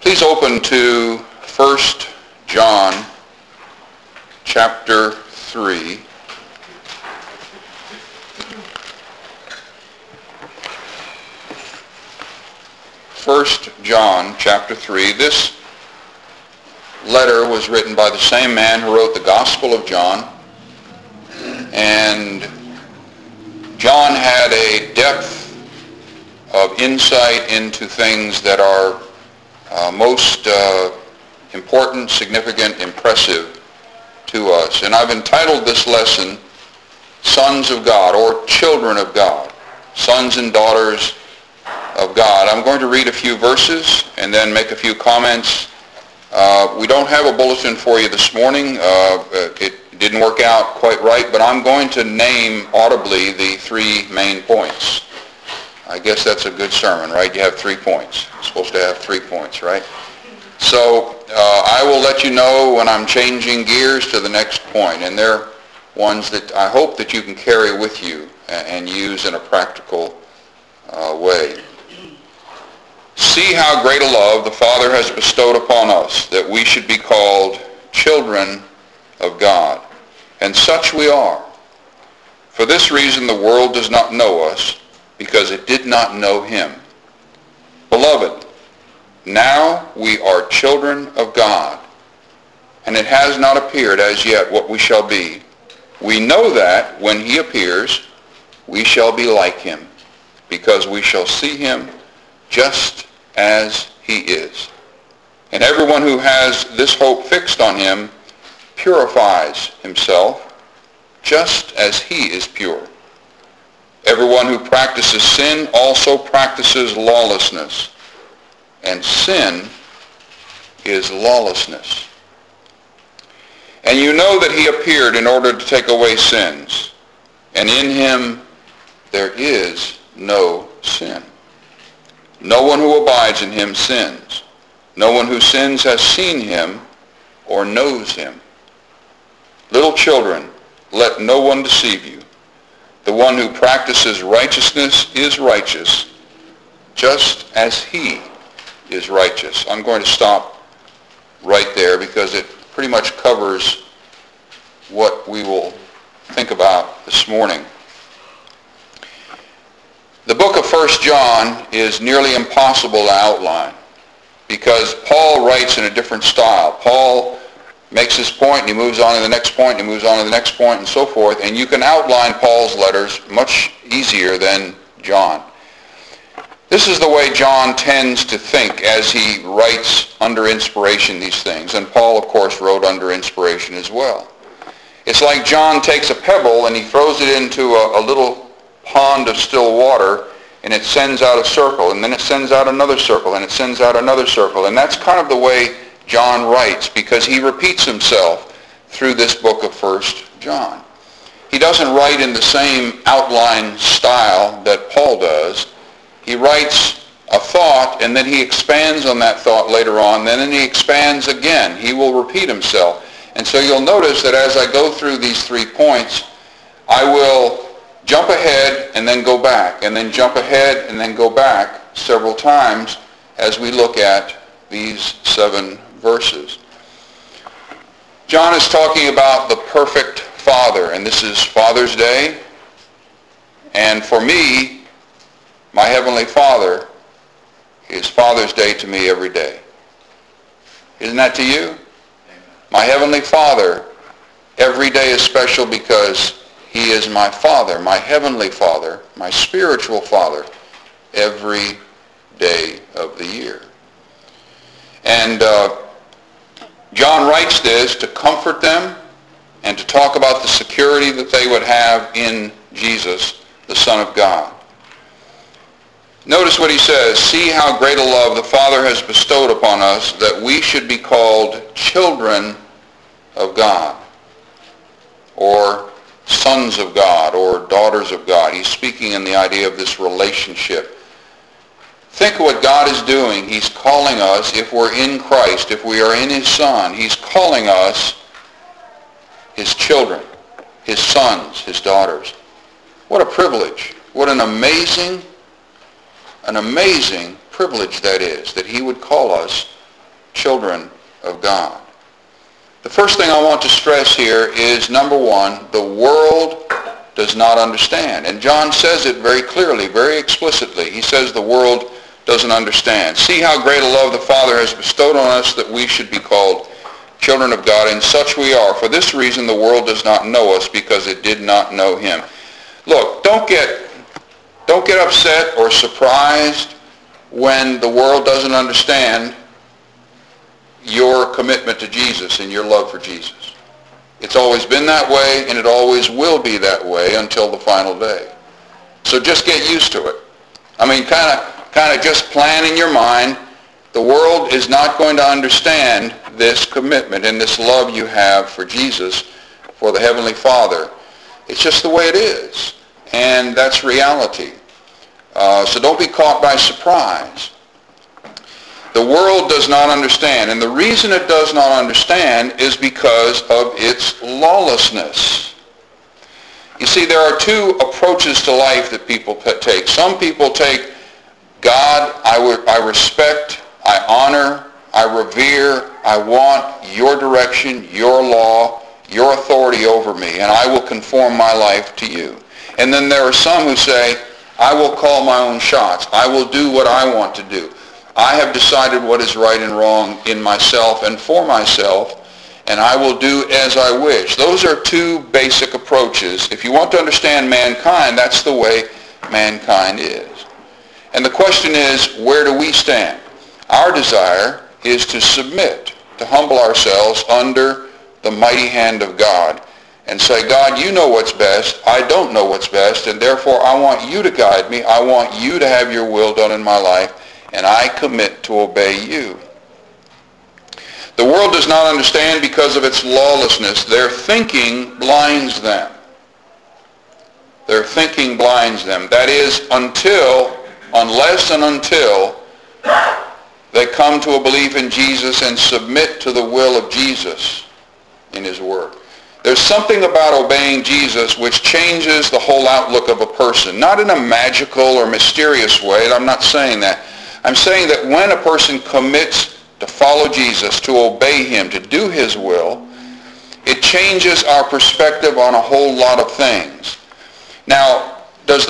Please open to 1 John chapter 3. First John chapter 3. This letter was written by the same man who wrote the Gospel of John. And John had a depth of insight into things that are most important, significant, impressive to us. And I've entitled this lesson, Sons of God, or Children of God, Sons and Daughters of God. I'm going to read a few verses and then make a few comments. We don't have a bulletin for you this morning. It didn't work out quite right, but I'm going to name audibly the three main points. I guess that's a good sermon, right? You have 3 points. You're supposed to have 3 points, right? So I will let you know when I'm changing gears to the next point, and they're ones that I hope that you can carry with you and use in a practical way. See how great a love the Father has bestowed upon us, that we should be called children of God. And such we are. For this reason the world does not know us, because it did not know him. Beloved, now we are children of God, and it has not appeared as yet what we shall be. We know that when he appears, we shall be like him, because we shall see him just as he is. And everyone who has this hope fixed on him purifies himself just as he is pure. Everyone who practices sin also practices lawlessness, and sin is lawlessness. And you know that he appeared in order to take away sins, and in him there is no sin. No one who abides in him sins. No one who sins has seen him or knows him. Little children, let no one deceive you. The one who practices righteousness is righteous, just as he is righteous. I'm going to stop right there because it pretty much covers what we will think about this morning. The book of 1 John is nearly impossible to outline because Paul writes in a different style. Paul makes his point and he moves on to the next point and he moves on to the next point and so forth, and you can outline Paul's letters much easier than John. This is the way John tends to think as he writes under inspiration these things, and Paul of course wrote under inspiration as well. It's like John takes a pebble and he throws it into a little pond of still water, and it sends out a circle, and then it sends out another circle, and it sends out another circle, and that's kind of the way John writes, because he repeats himself through this book of 1 John. He doesn't write in the same outline style that Paul does. He writes a thought, and then he expands on that thought later on, then he expands again. He will repeat himself. And so you'll notice that as I go through these 3 points, I will jump ahead and then go back, and then jump ahead and then go back several times as we look at these 7 verses. John is talking about the perfect Father, and this is Father's Day, and for me, my Heavenly Father is Father's Day to me every day. Isn't that to you? Amen. My Heavenly Father, every day is special because he is my Father, my Heavenly Father, my spiritual Father, every day of the year. And John writes this to comfort them and to talk about the security that they would have in Jesus, the Son of God. Notice what he says, see how great a love the Father has bestowed upon us that we should be called children of God, or sons of God, or daughters of God. He's speaking in the idea of this relationship. Think of what God is doing. He's calling us, if we're in Christ, if we are in his Son, he's calling us his children, his sons, his daughters. What a privilege. What an amazing privilege that is, that he would call us children of God. The first thing I want to stress here is, number one, the world does not understand. And John says it very clearly, very explicitly. He says the world doesn't understand. See how great a love the Father has bestowed on us that we should be called children of God, and such we are. For this reason the world does not know us, because it did not know him. Look, don't get upset or surprised when the world doesn't understand your commitment to Jesus and your love for Jesus. It's always been that way, and it always will be that way until the final day. So just get used to it. I mean, kind of just plan in your mind, the world is not going to understand this commitment and this love you have for Jesus, for the Heavenly Father. It's just the way it is, and that's reality. So don't be caught by surprise. The world does not understand, and the reason it does not understand is because of its lawlessness. You see, there are two approaches to life that people take. Some people take God, I respect, I honor, I revere, I want your direction, your law, your authority over me, and I will conform my life to you. And then there are some who say, I will call my own shots. I will do what I want to do. I have decided what is right and wrong in myself and for myself, and I will do as I wish. Those are two basic approaches. If you want to understand mankind, that's the way mankind is. And the question is, where do we stand? Our desire is to submit, to humble ourselves under the mighty hand of God and say, God, you know what's best. I don't know what's best, and therefore I want you to guide me. I want you to have your will done in my life, and I commit to obey you. The world does not understand because of its lawlessness. Their thinking blinds them. Their thinking blinds them. That is, unless and until they come to a belief in Jesus and submit to the will of Jesus in his word. There's something about obeying Jesus which changes the whole outlook of a person. Not in a magical or mysterious way. I'm not saying that. I'm saying that when a person commits to follow Jesus, to obey him, to do his will, it changes our perspective on a whole lot of things. Now, does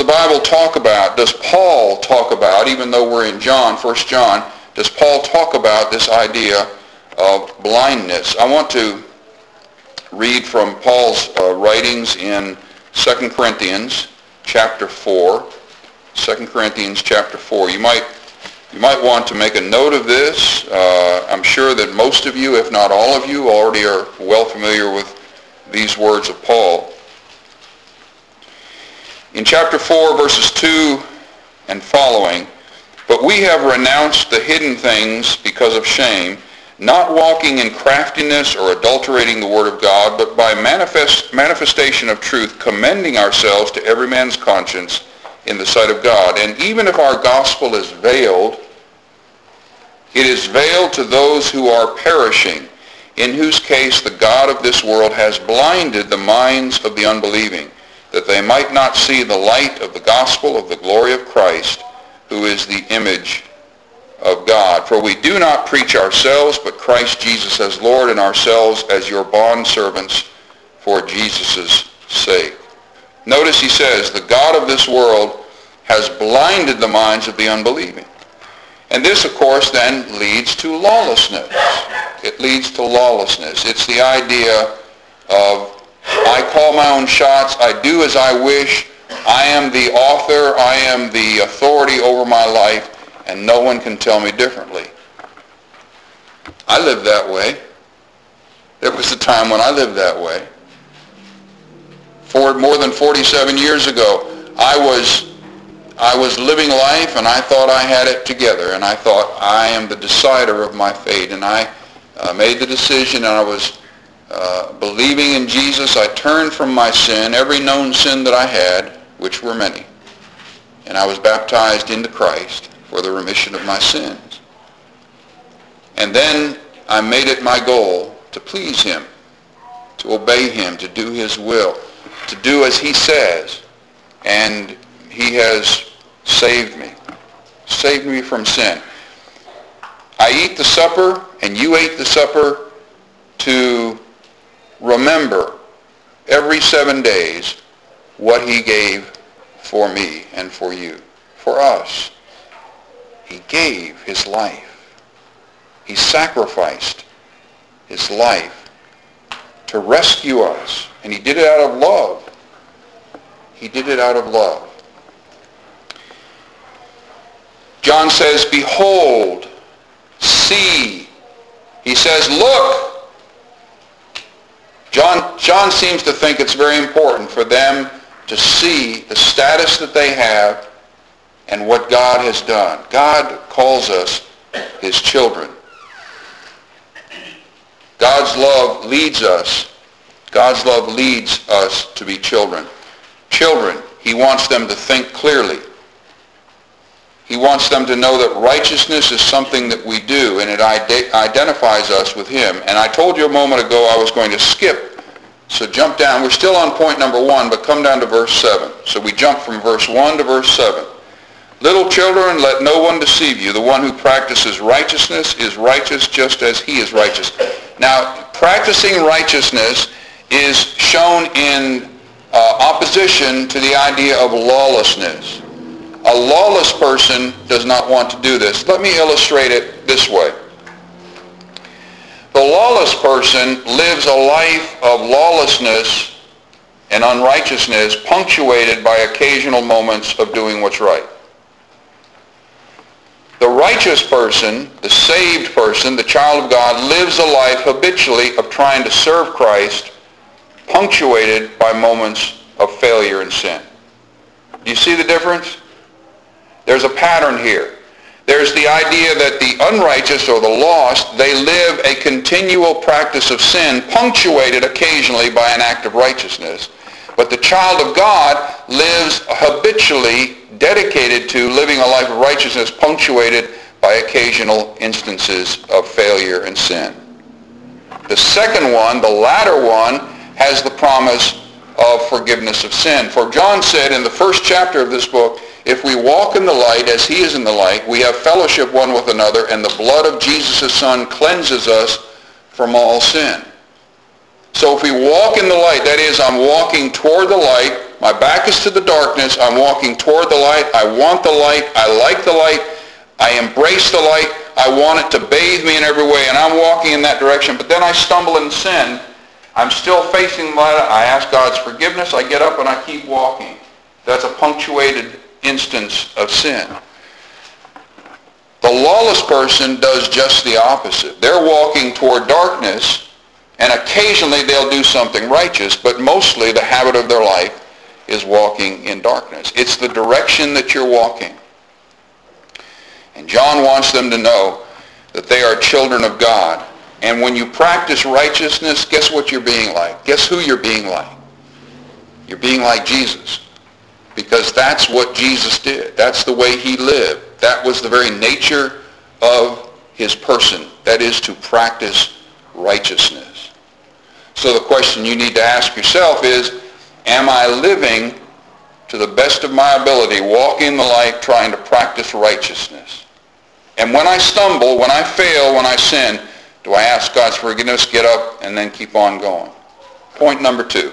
Paul talk about, even though we're in John, 1 John, does Paul talk about this idea of blindness? I want to read from Paul's writings in 2 Corinthians chapter 4. 2 Corinthians chapter 4. You might want to make a note of this. I'm sure that most of you, if not all of you, already are well familiar with these words of Paul. In chapter 4, verses 2 and following, but we have renounced the hidden things because of shame, not walking in craftiness or adulterating the word of God, but by manifestation of truth, commending ourselves to every man's conscience in the sight of God. And even if our gospel is veiled, it is veiled to those who are perishing, in whose case the God of this world has blinded the minds of the unbelieving, that they might not see the light of the gospel of the glory of Christ, who is the image of God. For we do not preach ourselves, but Christ Jesus as Lord, and ourselves as your bondservants for Jesus' sake. Notice he says, the God of this world has blinded the minds of the unbelieving. And this, of course, then leads to lawlessness. It leads to lawlessness. It's the idea of, I call my own shots, I do as I wish, I am the author, I am the authority over my life, and no one can tell me differently. I lived that way. There was a time when I lived that way. For more than 47 years ago, I was living life, and I thought I had it together, and I thought I am the decider of my fate, and I made the decision, and I was believing in Jesus. I turned from my sin, every known sin that I had, which were many, and I was baptized into Christ for the remission of my sins. And then I made it my goal to please him, to obey him, to do his will, to do as he says, and he has saved me from sin. I eat the supper and you ate the supper to remember every 7 days what he gave for me and for you, for us. He gave his life. He sacrificed his life to rescue us. And he did it out of love. He did it out of love. John says, behold, see. He says, look. John seems to think it's very important for them to see the status that they have and what God has done. God calls us his children. God's love leads us. God's love leads us to be children. Children, he wants them to think clearly. He wants them to know that righteousness is something that we do, and it identifies us with him. And I told you a moment ago I was going to skip, so jump down. We're still on point number 1, but come down to verse 7. So we jump from verse 1 to verse 7. Little children, let no one deceive you. The one who practices righteousness is righteous just as he is righteous. Now, practicing righteousness is shown in opposition to the idea of lawlessness. A lawless person does not want to do this. Let me illustrate it this way. The lawless person lives a life of lawlessness and unrighteousness punctuated by occasional moments of doing what's right. The righteous person, the saved person, the child of God, lives a life habitually of trying to serve Christ, punctuated by moments of failure and sin. Do you see the difference? There's a pattern here. There's the idea that the unrighteous or the lost, they live a continual practice of sin, punctuated occasionally by an act of righteousness. But the child of God lives habitually dedicated to living a life of righteousness, punctuated by occasional instances of failure and sin. The second one, the latter one, has the promise of forgiveness of sin. For John said in the first chapter of this book, if we walk in the light as he is in the light, we have fellowship one with another, and the blood of Jesus' Son cleanses us from all sin. So if we walk in the light, that is, I'm walking toward the light, my back is to the darkness, I'm walking toward the light, I want the light, I like the light, I embrace the light, I want it to bathe me in every way, and I'm walking in that direction, but then I stumble and sin, I'm still facing the light, I ask God's forgiveness, I get up and I keep walking. That's a punctuated instance of sin. The lawless person does just the opposite. They're walking toward darkness, and occasionally they'll do something righteous, but mostly the habit of their life is walking in darkness. It's the direction that you're walking. And John wants them to know that they are children of God. And when you practice righteousness, guess what you're being like? Guess who you're being like? You're being like Jesus. Because that's what Jesus did. That's the way he lived. That was the very nature of his person. That is to practice righteousness. So the question you need to ask yourself is, am I living to the best of my ability, walking in the light, trying to practice righteousness? And when I stumble, when I fail, when I sin, do I ask God's forgiveness, get up, and then keep on going? Point number 2.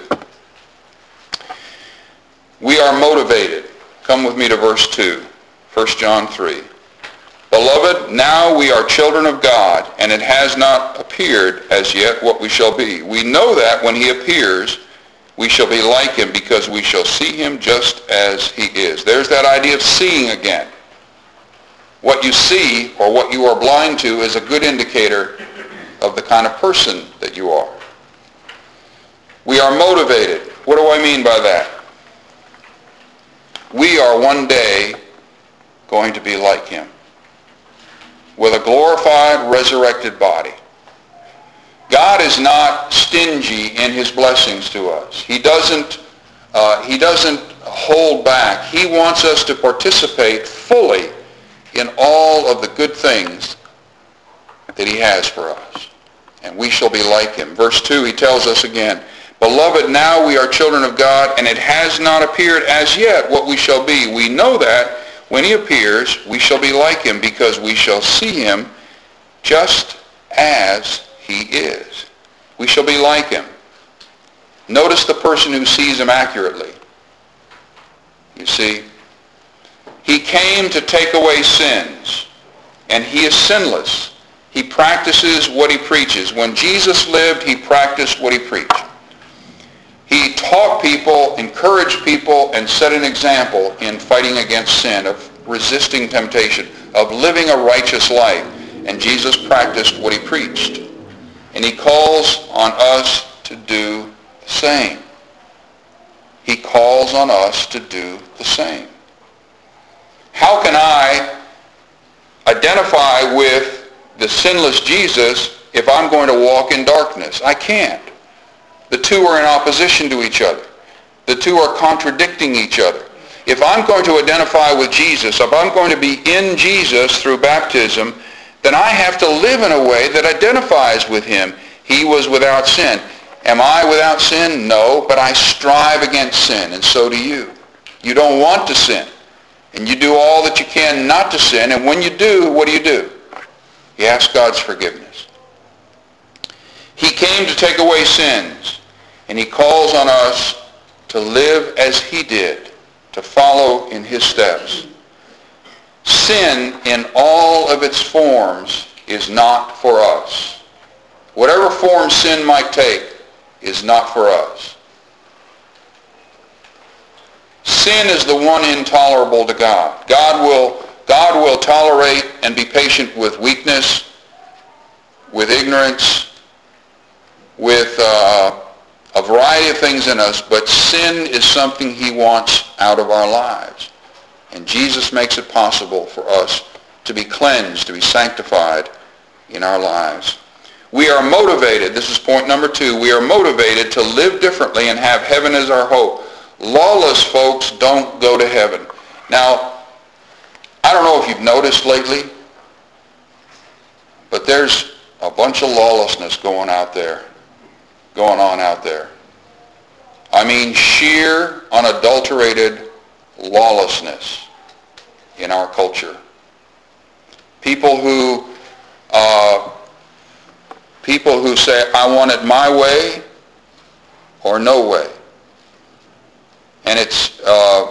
We are motivated. Come with me to verse 2, 1 John 3. Beloved, now we are children of God, and it has not appeared as yet what we shall be. We know that when he appears, we shall be like him, because we shall see him just as he is. There's that idea of seeing again. What you see, or what you are blind to, is a good indicator of the kind of person that you are. We are motivated. What do I mean by that? We are one day going to be like him, with a glorified, resurrected body. God is not stingy in his blessings to us. He doesn't hold back. He wants us to participate fully in all of the good things that he has for us. And we shall be like him. Verse 2, he tells us again, Beloved, now we are children of God, and it has not appeared as yet what we shall be. We know that when he appears, we shall be like him, because we shall see him just as he is. We shall be like him. Notice the person who sees him accurately. You see, he came to take away sins, and he is sinless. He practices what he preaches. When Jesus lived, he practiced what he preached. He taught people, encouraged people, and set an example in fighting against sin, of resisting temptation, of living a righteous life. And Jesus practiced what he preached. And he calls on us to do the same. He calls on us to do the same. How can I identify with the sinless Jesus if I'm going to walk in darkness? I can't. The two are in opposition to each other. The two are contradicting each other. If I'm going to identify with Jesus, if I'm going to be in Jesus through baptism, then I have to live in a way that identifies with him. He was without sin. Am I without sin? No, but I strive against sin, and so do you. You don't want to sin, and you do all that you can not to sin, and when you do, what do? You ask God's forgiveness. He came to take away sins, and he calls on us to live as he did, to follow in his steps. Sin in all of its forms is not for us. Whatever form sin might take is not for us. Sin is the one intolerable to God. God will tolerate and be patient with weakness, with ignorance, with a variety of things in us, but sin is something he wants out of our lives. And Jesus makes it possible for us to be cleansed, to be sanctified in our lives. We are motivated, this is point number 2, we are motivated to live differently and have heaven as our hope. Lawless folks don't go to heaven. Now, I don't know if you've noticed lately, but there's a bunch of lawlessness going on out there. I mean, sheer, unadulterated lawlessness in our culture. People who say, I want it my way or no way. And it's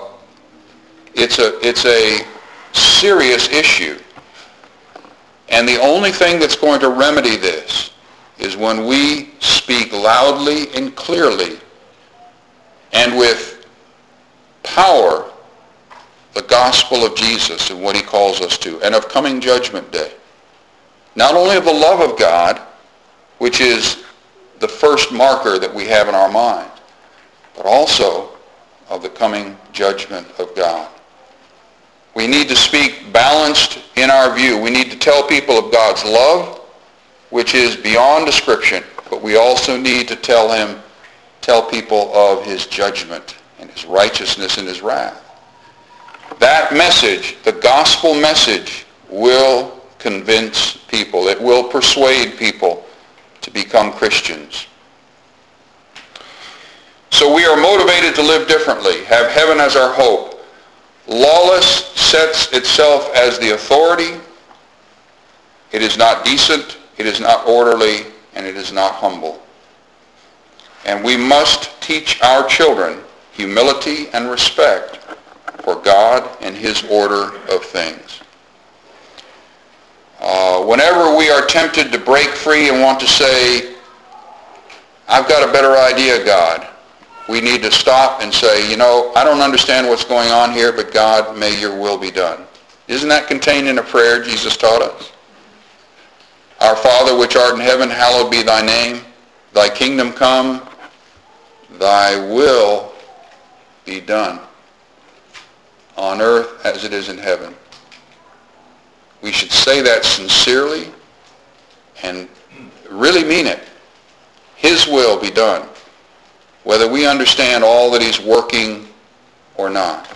a serious issue. And the only thing that's going to remedy this is when we speak loudly and clearly and with power the gospel of Jesus and what he calls us to, and of coming judgment day. Not only of the love of God, which is the first marker that we have in our mind, but also of the coming judgment of God. We need to speak balanced in our view. We need to tell people of God's love, which is beyond description, but we also need to tell people of his judgment and his righteousness and his wrath. That message, the gospel message, will convince people. It will persuade people to become Christians. So we are motivated to live differently, have heaven as our hope. Lawless sets itself as the authority. It is not decent, it is not orderly, and it is not humble. And we must teach our children humility and respect for God and his order of things. Whenever we are tempted to break free and want to say, I've got a better idea, God, we need to stop and say, I don't understand what's going on here, but God, may your will be done. Isn't that contained in a prayer Jesus taught us? Our Father which art in heaven, hallowed be thy name. Thy kingdom come, thy will be done on earth as it is in heaven. We should say that sincerely and really mean it. His will be done, whether we understand all that he's working or not.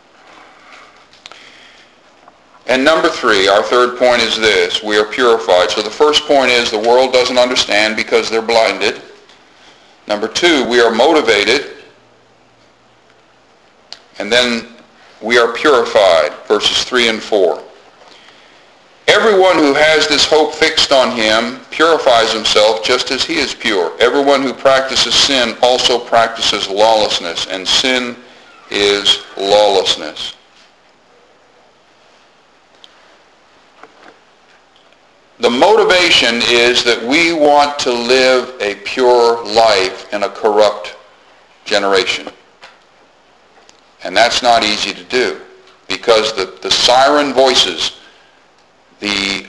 And number 3, our third point is this: we are purified. So the first point is the world doesn't understand because they're blinded. Number 2, we are motivated. And then we are purified, verses 3 and 4. Everyone who has this hope fixed on him purifies himself just as he is pure. Everyone who practices sin also practices lawlessness, and sin is lawlessness. The motivation is that we want to live a pure life in a corrupt generation. And that's not easy to do, because the siren voices, the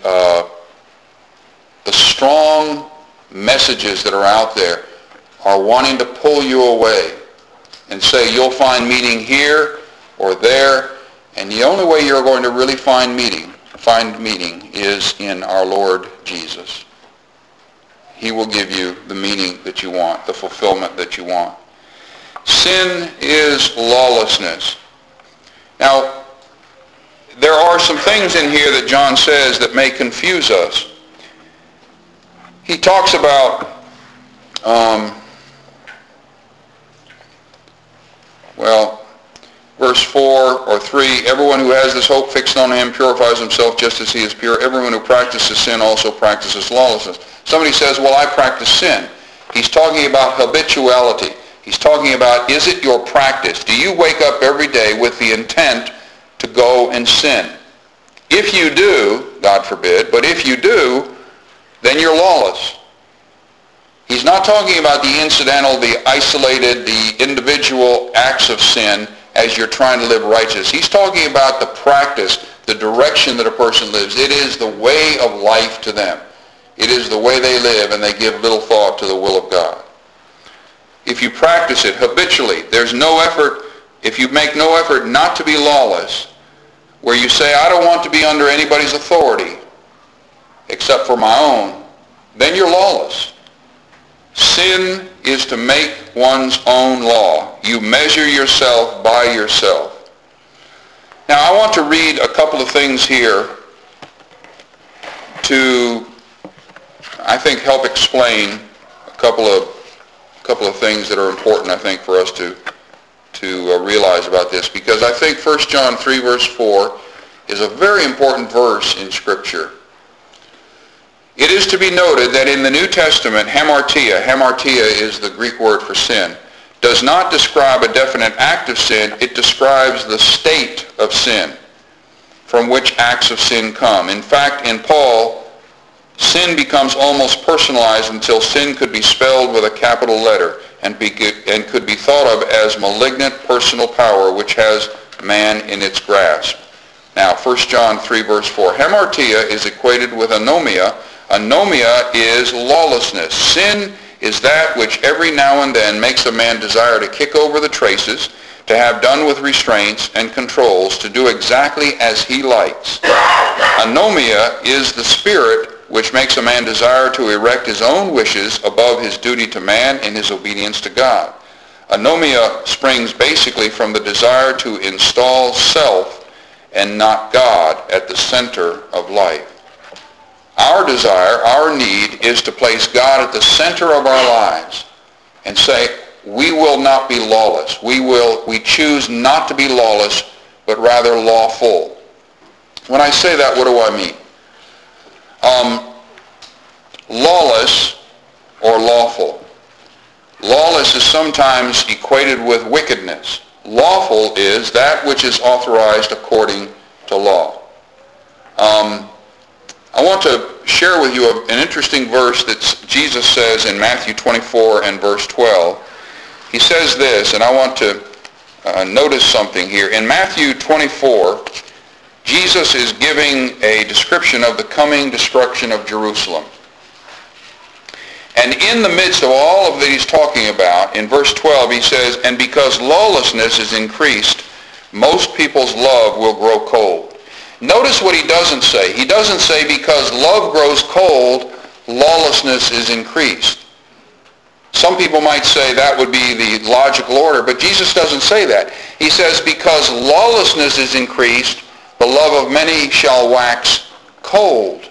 strong messages that are out there are wanting to pull you away and say you'll find meaning here or there, and the only way you're going to really find meaning is in our Lord Jesus. He will give you the meaning that you want, the fulfillment that you want. Sin is lawlessness. Now, there are some things in here that John says that may confuse us. He talks about, verse 4 or 3, everyone who has this hope fixed on him purifies himself just as he is pure. Everyone who practices sin also practices lawlessness. Somebody says, well, I practice sin. He's talking about habituality. He's talking about, is it your practice? Do you wake up every day with the intent to go and sin? If you do, God forbid, but if you do, then you're lawless. He's not talking about the incidental, the isolated, the individual acts of sin as you're trying to live righteous. He's talking about the practice, the direction that a person lives. It is the way of life to them. It is the way they live, and they give little thought to the will of God. If you practice it habitually, there's no effort, if you make no effort not to be lawless, where you say, I don't want to be under anybody's authority except for my own, then you're lawless. Sin is to make one's own law. You measure yourself by yourself. Now, I want to read a couple of things here to, I think, help explain a couple of things that are important, I think, for us to realize about this, because I think 1 John 3, verse 4 is a very important verse in Scripture. It is to be noted that in the New Testament, hamartia is the Greek word for sin, does not describe a definite act of sin. It describes the state of sin from which acts of sin come. In fact, in Paul, sin becomes almost personalized until sin could be spelled with a capital letter and could be thought of as malignant personal power which has man in its grasp. Now, 1 John 3, verse 4. Hamartia is equated with anomia. Anomia is lawlessness. Sin is that which every now and then makes a man desire to kick over the traces, to have done with restraints and controls, to do exactly as he likes. Anomia is the spirit which makes a man desire to erect his own wishes above his duty to man and his obedience to God. Anomia springs basically from the desire to install self and not God at the center of life. Our desire, our need, is to place God at the center of our lives and say, we will not be lawless. We choose not to be lawless, but rather lawful. When I say that, what do I mean? Lawless or lawful. Lawless is sometimes equated with wickedness. Lawful is that which is authorized according to law. I want to share with you an interesting verse that Jesus says in Matthew 24 and verse 12. He says this, and I want to notice something here. In Matthew 24, Jesus is giving a description of the coming destruction of Jerusalem. And in the midst of all of that he's talking about, in verse 12 he says, and because lawlessness is increased, most people's love will grow cold. Notice what he doesn't say. He doesn't say because love grows cold, lawlessness is increased. Some people might say that would be the logical order, but Jesus doesn't say that. He says because lawlessness is increased, the love of many shall wax cold.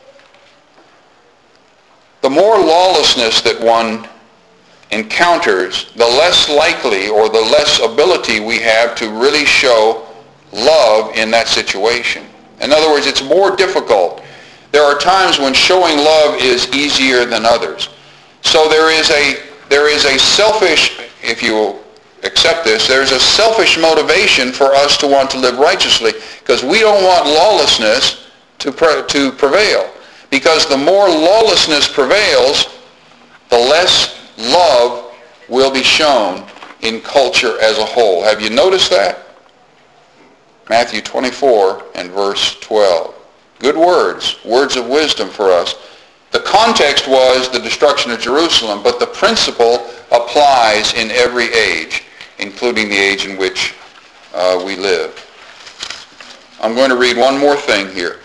The more lawlessness that one encounters, the less likely or the less ability we have to really show love in that situation. In other words, it's more difficult. There are times when showing love is easier than others. So there is a selfish, if you will accept this, there's a selfish motivation for us to want to live righteously, because we don't want lawlessness to prevail. Because the more lawlessness prevails, the less love will be shown in culture as a whole. Have you noticed that? Matthew 24 and verse 12. Good words, words of wisdom for us. The context was the destruction of Jerusalem, but the principle applies in every age, including the age in which we live. I'm going to read one more thing here.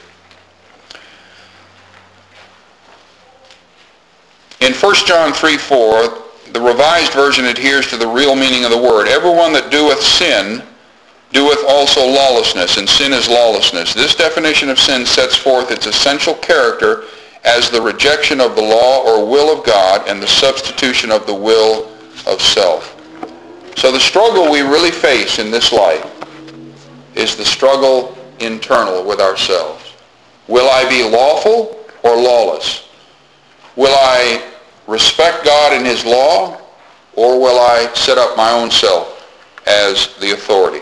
In 1 John 3:4, the Revised Version adheres to the real meaning of the word. Everyone that doeth sin doeth also lawlessness, and sin is lawlessness. This definition of sin sets forth its essential character as the rejection of the law or will of God and the substitution of the will of self. So the struggle we really face in this life is the struggle internal with ourselves. Will I be lawful or lawless? Will I respect God and his law, or will I set up my own self as the authority?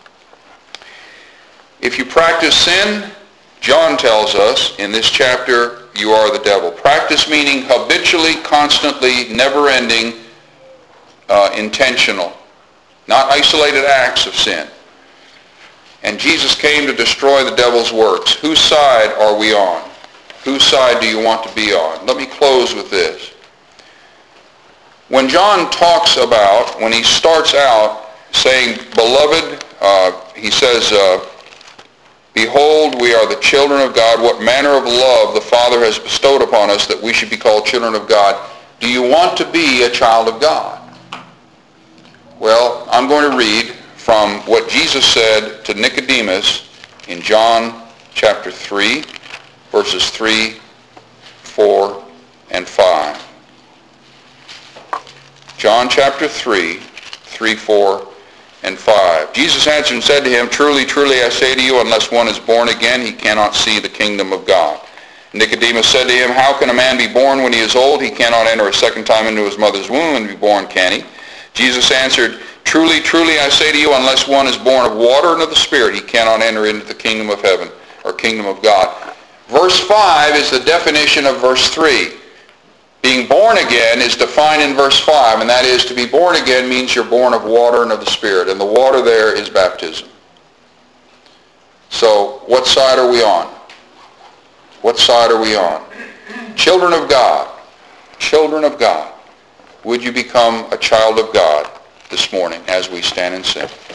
If you practice sin, John tells us in this chapter, you are the devil. Practice meaning habitually, constantly, never-ending, intentional, not isolated acts of sin. And Jesus came to destroy the devil's works. Whose side are we on? Whose side do you want to be on? Let me close with this. When John talks about, when he starts out saying, beloved, he says, behold, we are the children of God. What manner of love the Father has bestowed upon us that we should be called children of God. Do you want to be a child of God? Well, I'm going to read from what Jesus said to Nicodemus in John chapter 3, verses 3, 4, and 5. John chapter 3, 3, 4, and 5. Jesus answered and said to him, truly, truly, I say to you, unless one is born again, he cannot see the kingdom of God. Nicodemus said to him, how can a man be born when he is old? He cannot enter a second time into his mother's womb and be born, can he? Jesus answered, truly, truly, I say to you, unless one is born of water and of the Spirit, he cannot enter into the kingdom of heaven, or kingdom of God. Verse 5 is the definition of verse 3. Being born again is defined in verse 5, and that is, to be born again means you're born of water and of the Spirit, and the water there is baptism. So, what side are we on? What side are we on? Children of God. Children of God. Would you become a child of God this morning as we stand and sing?